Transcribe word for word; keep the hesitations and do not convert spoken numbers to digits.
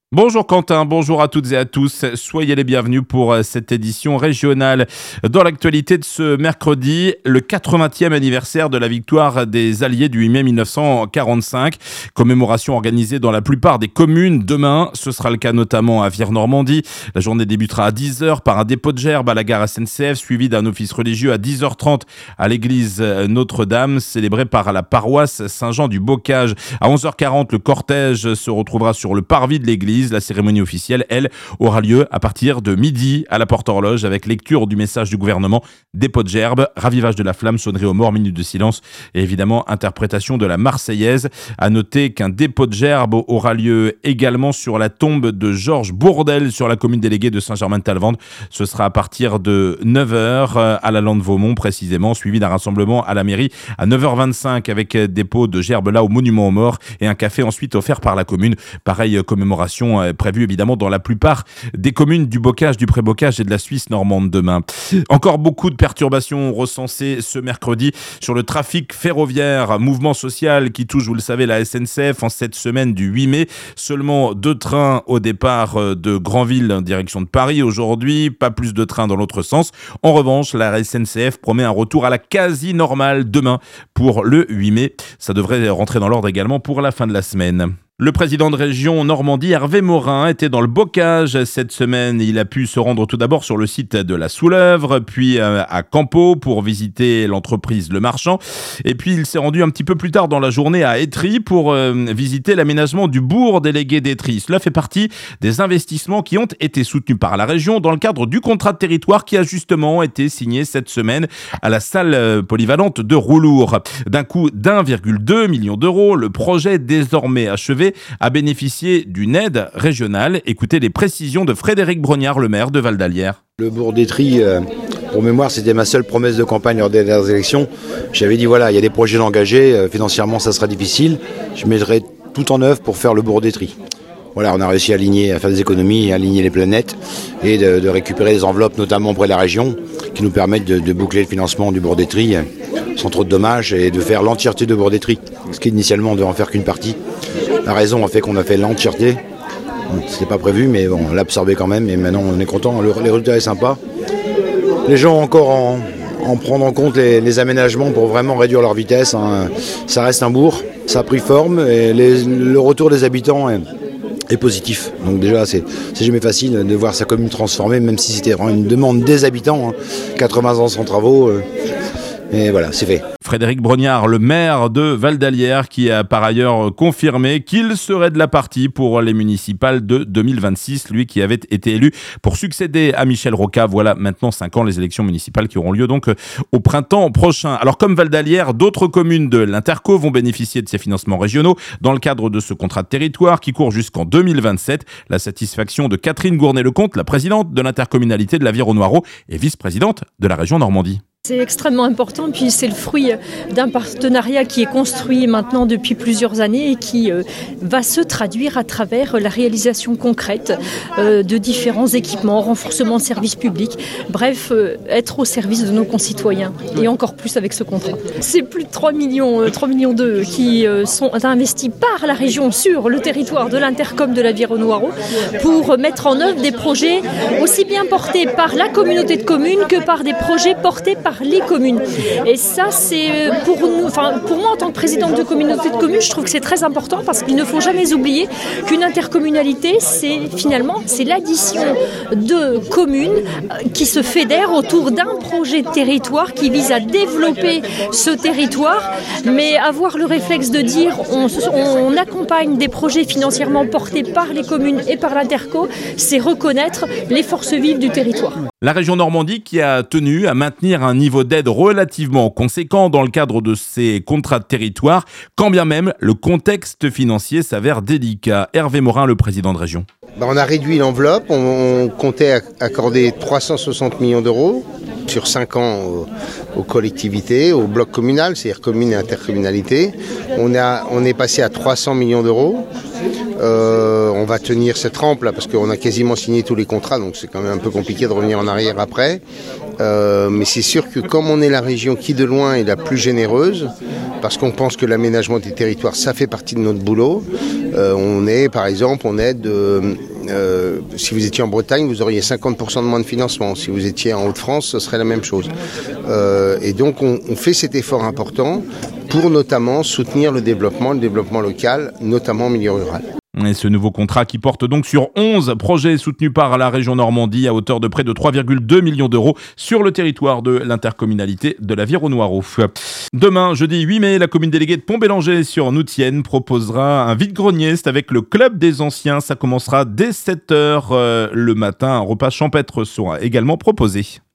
Bonjour Quentin, bonjour à toutes et à tous. Soyez les bienvenus pour cette édition régionale. Dans l'actualité de ce mercredi, le quatre-vingtième anniversaire de la victoire des Alliés du huit mai mille neuf cent quarante-cinq. Commémoration organisée dans la plupart des communes. Demain, ce sera le cas notamment à Vire-Normandie. La journée débutera à dix heures par un dépôt de gerbes à la gare S N C F, suivi d'un office religieux à dix heures trente à l'église Notre-Dame, célébré par la paroisse Saint-Jean du Bocage. À onze heures quarante, le cortège se retrouvera sur le parvis de l'église. La cérémonie officielle, elle, aura lieu à partir de midi à la Porte-Horloge avec lecture du message du gouvernement, dépôt de gerbes, ravivage de la flamme, sonnerie aux morts, minute de silence et évidemment interprétation de la Marseillaise. À noter qu'un dépôt de gerbes aura lieu également sur la tombe de Georges Bourdelle sur la commune déléguée de Saint-Germain-de-Talvende. Ce sera à partir de neuf heures à la Lande-Vaumont précisément, suivi d'un rassemblement à la mairie à neuf heures vingt-cinq avec dépôt de gerbes là au monument aux morts et un café ensuite offert par la commune. Pareille commémoration prévu évidemment dans la plupart des communes du Bocage, du Pré-Bocage et de la Suisse normande demain. Encore beaucoup de perturbations recensées ce mercredi sur le trafic ferroviaire, mouvement social qui touche, vous le savez, la S N C F en cette semaine du huit mai. Seulement deux trains au départ de Granville en direction de Paris aujourd'hui, pas plus de trains dans l'autre sens. En revanche, la S N C F promet un retour à la quasi-normale demain pour le huit mai. Ça devrait rentrer dans l'ordre également pour la fin de la semaine. Le président de région Normandie, Hervé Morin, était dans le Bocage cette semaine. Il a pu se rendre tout d'abord sur le site de la Soulèvre, puis à Campeau pour visiter l'entreprise Le Marchand. Et puis il s'est rendu un petit peu plus tard dans la journée à Étry pour euh, visiter l'aménagement du bourg délégué d'Étry. Cela fait partie des investissements qui ont été soutenus par la région dans le cadre du contrat de territoire qui a justement été signé cette semaine à la salle polyvalente de Roulour. D'un coût d'un virgule deux million d'euros, le projet désormais achevé a bénéficié d'une aide régionale. Écoutez les précisions de Frédéric Brognard, le maire de Val-d'Alière. Le bourg d'Étry, euh, pour mémoire, c'était ma seule promesse de campagne lors des dernières élections. J'avais dit voilà, il y a des projets d'engagés, euh, financièrement ça sera difficile. Je mettrai tout en œuvre pour faire le bourg d'Étry. Voilà, on a réussi à aligner, à faire des économies, à aligner les planètes et de, de récupérer des enveloppes, notamment auprès de la région, qui nous permettent de, de boucler le financement du bourg d'Étry euh, sans trop de dommages et de faire l'entièreté de bourg d'Étry. Ce qui initialement on devait en faire qu'une partie. La raison a fait qu'on a fait l'entièreté. C'était pas prévu, mais bon, on l'a absorbé quand même. Et maintenant, on est content. Le, les résultats est sympa. Les gens ont encore en, en prendre en compte les, les aménagements pour vraiment réduire leur vitesse. Hein. Ça reste un bourg. Ça a pris forme et les, le retour des habitants est, est positif. Donc déjà, c'est, c'est jamais facile de voir sa commune transformée, même si c'était vraiment une demande des habitants. Hein. quatre-vingts ans sans travaux. Euh, et voilà, c'est fait. Frédéric Brognard, le maire de Val-d'Alière, qui a par ailleurs confirmé qu'il serait de la partie pour les municipales de deux mille vingt-six, lui qui avait été élu pour succéder à Michel Rocca. Voilà maintenant cinq ans les élections municipales qui auront lieu donc au printemps prochain. Alors comme Val-d'Alière, d'autres communes de l'Interco vont bénéficier de ces financements régionaux dans le cadre de ce contrat de territoire qui court jusqu'en deux mille vingt-sept. La satisfaction de Catherine Gournay-Lecomte, la présidente de l'intercommunalité de la Vire-au-Noireau et vice-présidente de la région Normandie. C'est extrêmement important, puis c'est le fruit d'un partenariat qui est construit maintenant depuis plusieurs années et qui euh, va se traduire à travers la réalisation concrète euh, de différents équipements, renforcement de services publics, bref, euh, être au service de nos concitoyens et encore plus avec ce contrat. C'est plus de trois millions, euh, trois millions deux qui euh, sont investis par la région sur le territoire de l'intercom de la Vire-au-Noireau pour mettre en œuvre des projets aussi bien portés par la communauté de communes que par des projets portés par les communes. Et ça, c'est pour nous, enfin pour moi en tant que présidente de communauté de communes, je trouve que c'est très important parce qu'il ne faut jamais oublier qu'une intercommunalité, c'est finalement c'est l'addition de communes qui se fédèrent autour d'un projet de territoire qui vise à développer ce territoire, mais avoir le réflexe de dire on, on accompagne des projets financièrement portés par les communes et par l'interco, c'est reconnaître les forces vives du territoire. La région Normandie qui a tenu à maintenir un niveau d'aide relativement conséquent dans le cadre de ces contrats de territoire, quand bien même le contexte financier s'avère délicat. Hervé Morin, le président de région. Ben on a réduit l'enveloppe, on, on comptait accorder trois cent soixante millions d'euros sur cinq ans aux, aux collectivités, au bloc communal, c'est-à-dire communes et intercommunalités. On, a, on est passé à trois cents millions d'euros. Euh, on va tenir cette rampe là parce qu'on a quasiment signé tous les contrats, donc c'est quand même un peu compliqué de revenir en arrière après. Euh, mais c'est sûr que comme on est la région qui de loin est la plus généreuse, parce qu'on pense que l'aménagement des territoires, ça fait partie de notre boulot. Euh, on est, par exemple, on aide, euh, euh, si vous étiez en Bretagne, vous auriez cinquante pour cent de moins de financement. Si vous étiez en Hauts-de-France, ce serait la même chose. Euh, et donc, on, on fait cet effort important pour notamment soutenir le développement, le développement local, notamment en milieu rural. Et ce nouveau contrat qui porte donc sur onze projets soutenus par la région Normandie à hauteur de près de trois virgule deux millions d'euros sur le territoire de l'intercommunalité de l'Aviron-Noireau. Demain, jeudi huit mai, la commune déléguée de Pont-Bélanger sur Noutienne proposera un vide-grenier. C'est avec le Club des Anciens. Ça commencera dès sept heures euh, le matin. Un repas champêtre sera également proposé.